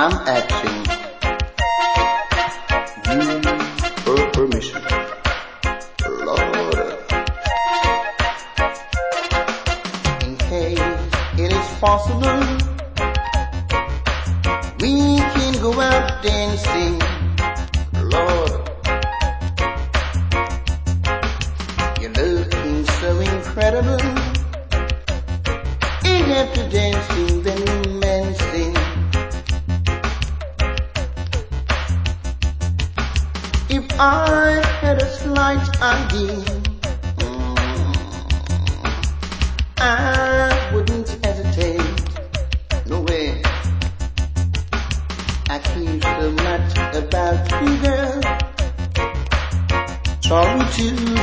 I'm asking you for permission. Lord, in case it is possible, we can go out dancing. Lord, you're looking so incredible. Ain't after dancing, then romancing. If I had a slight idea, I wouldn't hesitate. No way. I care so much about you, girl. Trying to